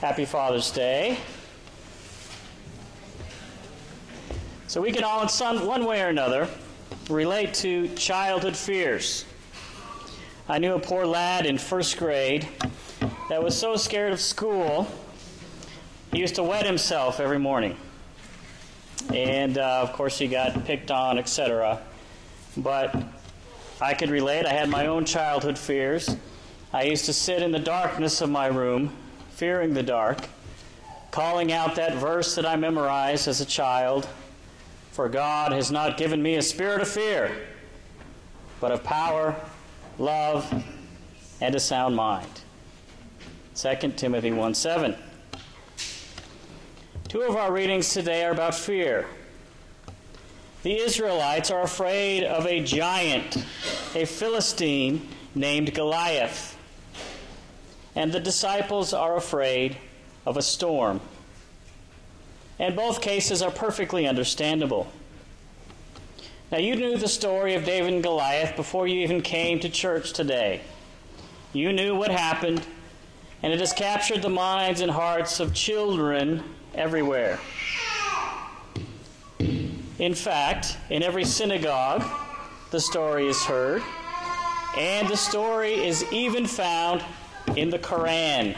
Happy Father's Day. So we can all, in one way or another, relate to childhood fears. I knew a poor lad in first grade that was so scared of school, he used to wet himself every morning. And, of course, he got picked on, etc. But I could relate. I had my own childhood fears. I used to sit in the darkness of my room, fearing the dark, calling out that verse that I memorized as a child, "For God has not given me a spirit of fear, but of power, love, and a sound mind." 2 Timothy 1:7. Two of our readings today are about fear. The Israelites are afraid of a giant, a Philistine named Goliath. And the disciples are afraid of a storm. And both cases are perfectly understandable. Now, you knew the story of David and Goliath before you even came to church today. You knew what happened, and it has captured the minds and hearts of children everywhere. In fact, in every synagogue, the story is heard, and the story is even found in the Quran.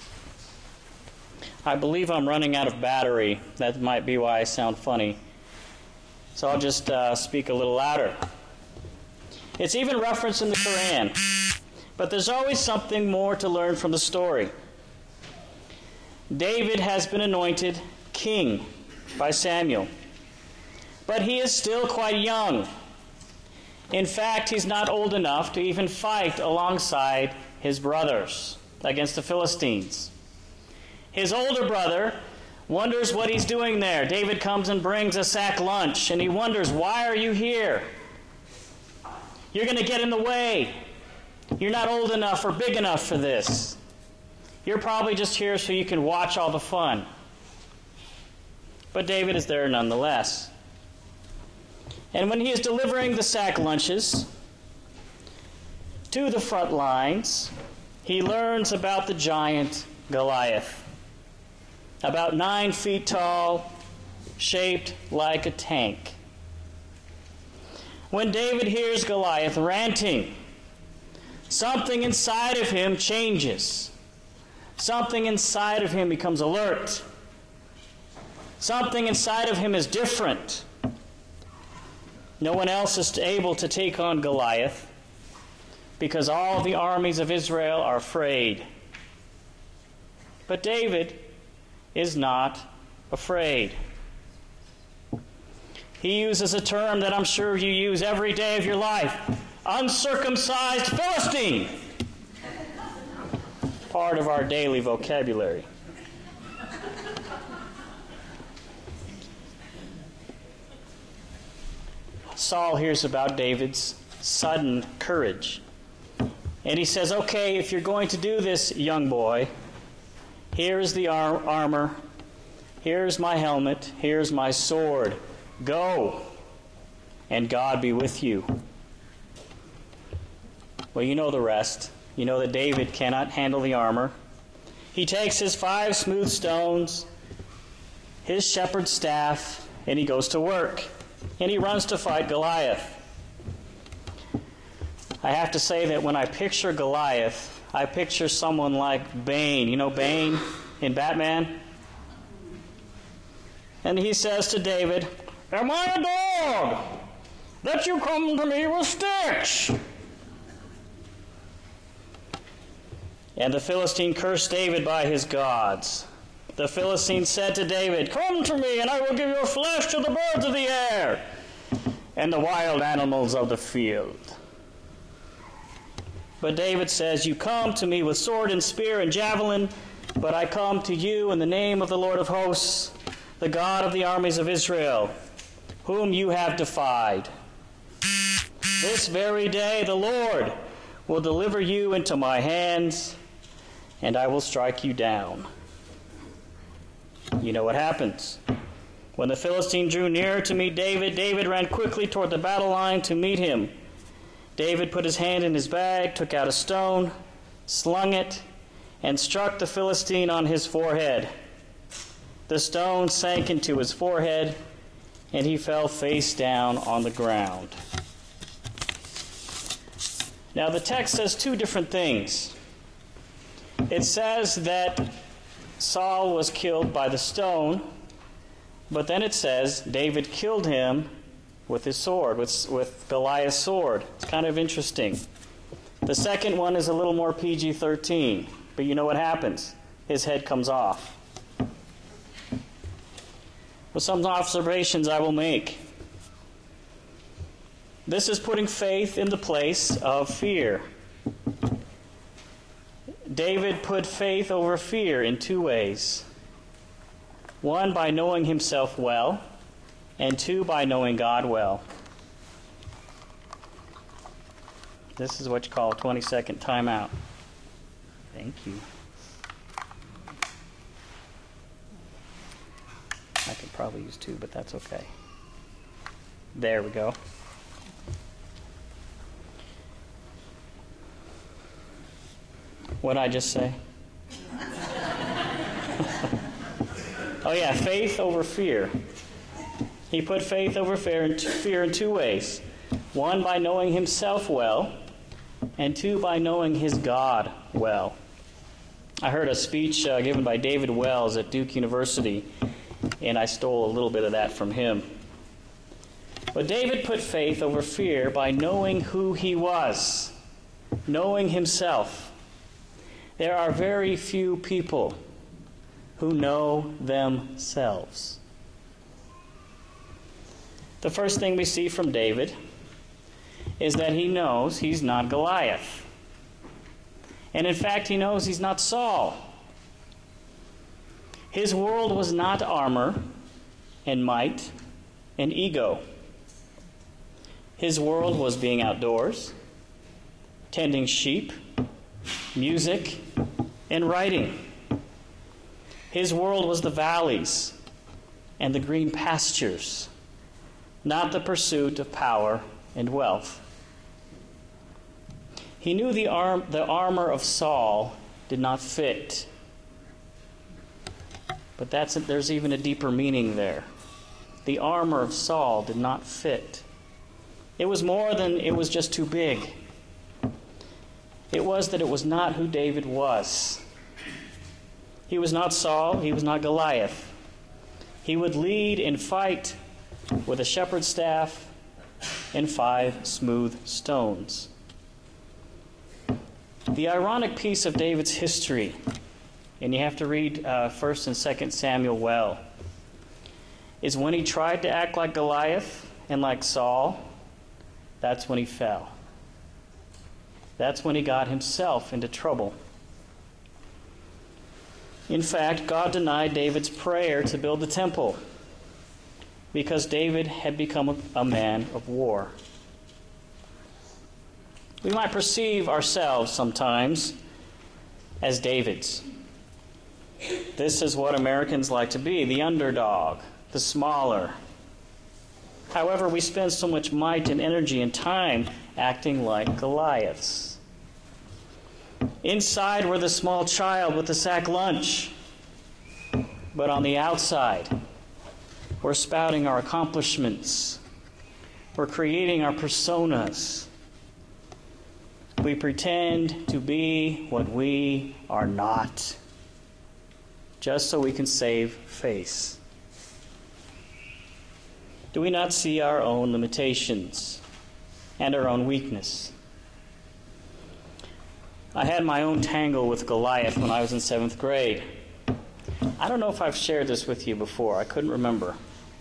I believe I'm running out of battery. That might be why I sound funny. So I'll just speak a little louder. It's even referenced in the Quran, but there's always something more to learn from the story. David has been anointed king by Samuel, but he is still quite young. In fact, he's not old enough to even fight alongside his brothers against the Philistines. His older brother wonders what he's doing there. David comes and brings a sack lunch, and he wonders, "Why are you here? You're going to get in the way. You're not old enough or big enough for this. You're probably just here so you can watch all the fun." But David is there nonetheless. And when he is delivering the sack lunches to the front lines, he learns about the giant Goliath. About 9 feet tall, shaped like a tank. When David hears Goliath ranting, something inside of him changes. Something inside of him becomes alert. Something inside of him is different. No one else is able to take on Goliath because all the armies of Israel are afraid. But David is not afraid. He uses a term that I'm sure you use every day of your life: uncircumcised Philistine. Part of our daily vocabulary. Saul hears about David's sudden courage. And he says, "Okay, if you're going to do this, young boy, here's the armor, here's my helmet, here's my sword. Go, and God be with you." Well, you know the rest. You know that David cannot handle the armor. He takes his 5 smooth stones, his shepherd's staff, and he goes to work. And he runs to fight Goliath. I have to say that when I picture Goliath, I picture someone like Bane. You know Bane in Batman? And he says to David, "Am I a dog that you come to me with sticks?" And the Philistine cursed David by his gods. The Philistine said to David, "Come to me, and I will give your flesh to the birds of the air and the wild animals of the field." But David says, "You come to me with sword and spear and javelin, but I come to you in the name of the Lord of hosts, the God of the armies of Israel, whom you have defied. This very day the Lord will deliver you into my hands, and I will strike you down." You know what happens. When the Philistine drew near to meet David, David ran quickly toward the battle line to meet him. David put his hand in his bag, took out a stone, slung it, and struck the Philistine on his forehead. The stone sank into his forehead, and he fell face down on the ground. Now the text says two different things. It says that Saul was killed by the stone, but then it says David killed him with his sword, with Goliath's sword. It's kind of interesting. The second one is a little more PG-13, but you know what happens? His head comes off. Well, some observations I will make. This is putting faith in the place of fear. David put faith over fear in two ways. One, by knowing himself well, and two, by knowing God well. This is what you call a 20-second timeout. Thank you. I could probably use two, but that's okay. There we go. What did I just say? Oh yeah, faith over fear. He put faith over fear in two ways. One, by knowing himself well, and two, by knowing his God well. I heard a speech given by David Wells at Duke University, and I stole a little bit of that from him. But David put faith over fear by knowing who he was, knowing himself. There are very few people who know themselves. The first thing we see from David is that he knows he's not Goliath. And in fact, he knows he's not Saul. His world was not armor and might and ego. His world was being outdoors, tending sheep, music, and writing. His world was the valleys and the green pastures, not the pursuit of power and wealth. He knew the armor of Saul did not fit. But there's even a deeper meaning there. The armor of Saul did not fit. It was more than it was just too big. It was that it was not who David was. He was not Saul. He was not Goliath. He would lead in fight with a shepherd's staff and 5 smooth stones. The ironic piece of David's history, and you have to read 1 and 2 Samuel well, is when he tried to act like Goliath and like Saul, that's when he fell. That's when he got himself into trouble. In fact, God denied David's prayer to build the temple because David had become a man of war. We might perceive ourselves sometimes as Davids. This is what Americans like to be, the underdog, the smaller. However, we spend so much might and energy and time acting like Goliaths. Inside, we're the small child with the sack lunch. But on the outside, we're spouting our accomplishments. We're creating our personas. We pretend to be what we are not, just so we can save face. Do we not see our own limitations and our own weakness? I had my own tangle with Goliath when I was in 7th grade. I don't know if I've shared this with you before. I couldn't remember.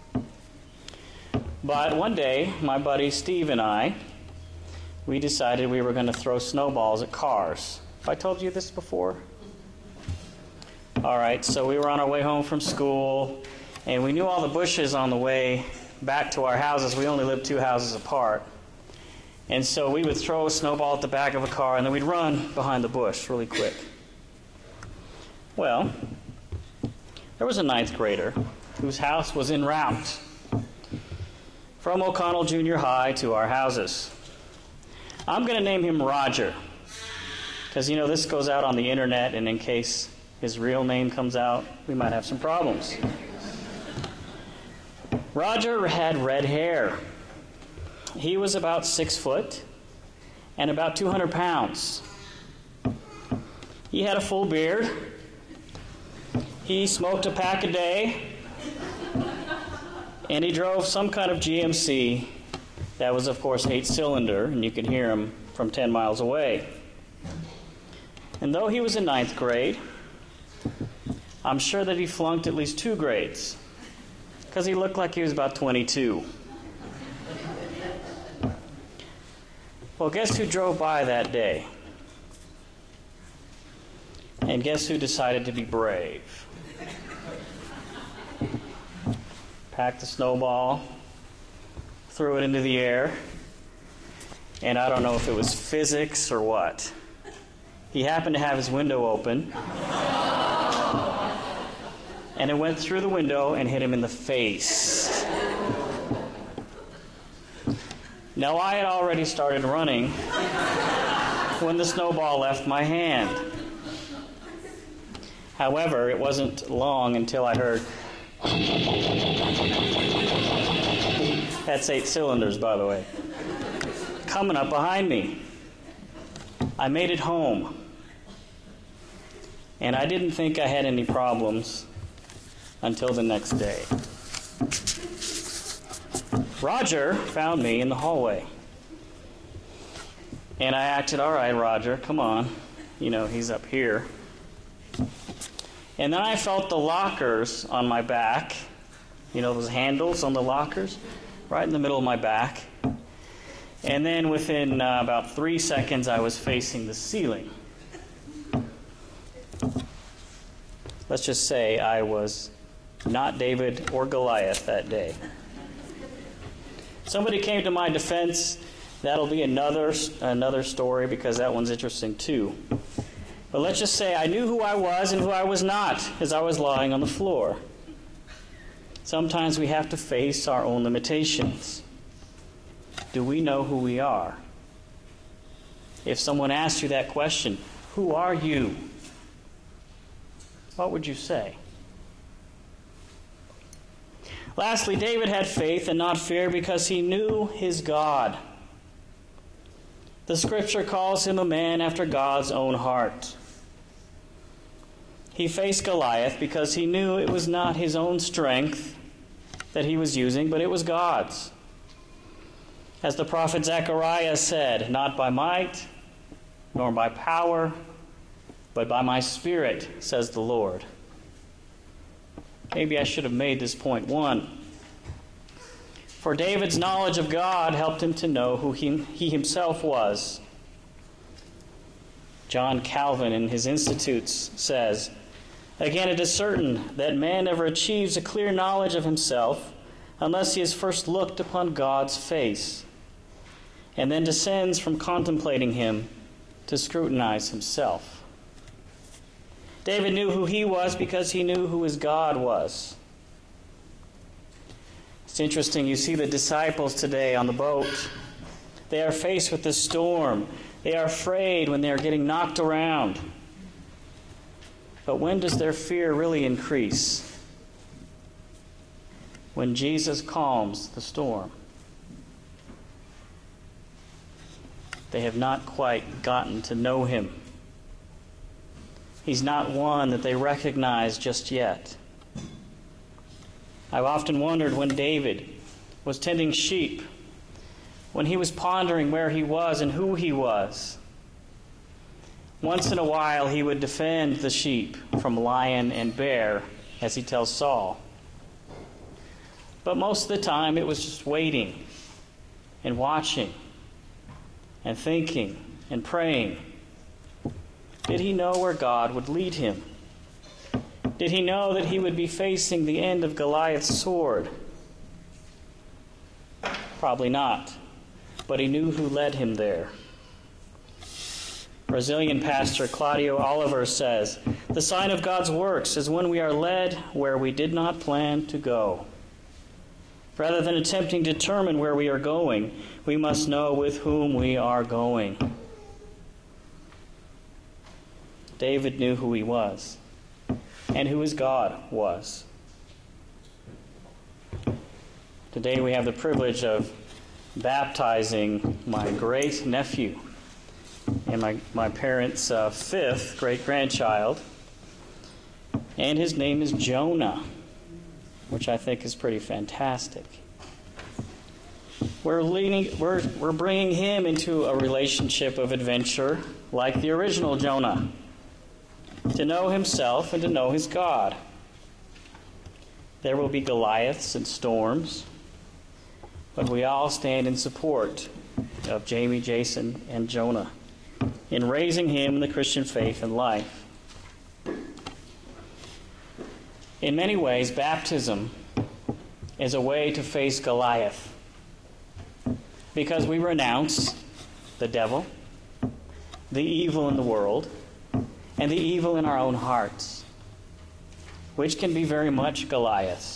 But one day, my buddy Steve and I, we decided we were going to throw snowballs at cars. Have I told you this before? All right, so we were on our way home from school, and we knew all the bushes on the way back to our houses. We only lived 2 houses apart. And so we would throw a snowball at the back of a car, and then we'd run behind the bush really quick. Well, there was a 9th grader whose house was en route from O'Connell Junior High to our houses. I'm going to name him Roger. Because, this goes out on the internet, and in case his real name comes out, we might have some problems. Roger had red hair. He was about 6 foot and about 200 pounds. He had a full beard. He smoked a pack a day. And he drove some kind of GMC that was, of course, 8-cylinder, and you could hear him from 10 miles away. And though he was in 9th grade, I'm sure that he flunked at least 2 grades, because he looked like he was about 22. Well, guess who drove by that day? And guess who decided to be brave? Packed a snowball, threw it into the air, and I don't know if it was physics or what. He happened to have his window open, and it went through the window and hit him in the face. Now, I had already started running when the snowball left my hand. However, it wasn't long until I heard... That's 8 cylinders, by the way. Coming up behind me. I made it home. And I didn't think I had any problems until the next day. Roger found me in the hallway. And I acted, all right, Roger, come on. He's up here. And then I felt the lockers on my back. Those handles on the lockers, right in the middle of my back. And then within about 3 seconds, I was facing the ceiling. Let's just say I was not David or Goliath that day. Somebody came to my defense. That'll be another story, because that one's interesting too. But let's just say I knew who I was and who I was not as I was lying on the floor. Sometimes we have to face our own limitations. Do we know who we are? If someone asked you that question, who are you? What would you say? Lastly, David had faith and not fear because he knew his God. The scripture calls him a man after God's own heart. He faced Goliath because he knew it was not his own strength that he was using, but it was God's. As the prophet Zechariah said, not by might, nor by power, but by my Spirit, says the Lord. Maybe I should have made this point 1. For David's knowledge of God helped him to know who he himself was. John Calvin in his Institutes says, again, it is certain that man never achieves a clear knowledge of himself unless he has first looked upon God's face, and then descends from contemplating him to scrutinize himself. David knew who he was because he knew who his God was. It's interesting, you see the disciples today on the boat. They are faced with the storm. They are afraid when they are getting knocked around. But when does their fear really increase? When Jesus calms the storm. They have not quite gotten to know him. He's not one that they recognize just yet. I've often wondered when David was tending sheep, when he was pondering where he was and who he was. Once in a while he would defend the sheep from lion and bear, as he tells Saul. But most of the time it was just waiting and watching and thinking and praying. Did he know where God would lead him? Did he know that he would be facing the end of Goliath's sword? Probably not. But he knew who led him there. Brazilian pastor Claudio Oliver says, the sign of God's works is when we are led where we did not plan to go. Rather than attempting to determine where we are going, we must know with whom we are going. David knew who he was and who his God was. Today we have the privilege of baptizing my great-nephew and my parents' fifth great-grandchild. And his name is Jonah, which I think is pretty fantastic. We're bringing him into a relationship of adventure like the original Jonah, to know himself and to know his God. There will be Goliaths and storms, but we all stand in support of Jamie, Jason, and Jonah in raising him in the Christian faith and life. In many ways, baptism is a way to face Goliath, because we renounce the devil, the evil in the world, and the evil in our own hearts, which can be very much Goliath.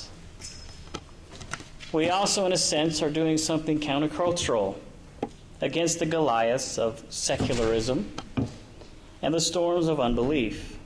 We also, in a sense, are doing something countercultural against the Goliaths of secularism and the storms of unbelief.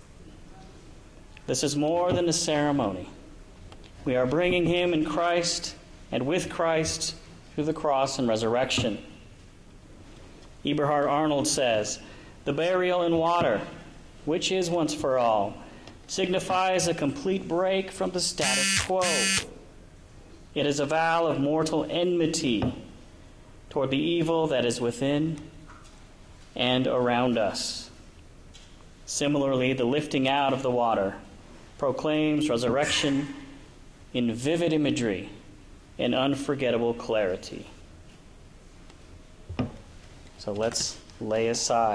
This is more than a ceremony. We are bringing him in Christ and with Christ through the cross and resurrection. Eberhard Arnold says, "The burial in water, which is once for all, signifies a complete break from the status quo. It is a vow of mortal enmity toward the evil that is within and around us." Similarly, the lifting out of the water proclaims resurrection in vivid imagery and unforgettable clarity. So let's lay aside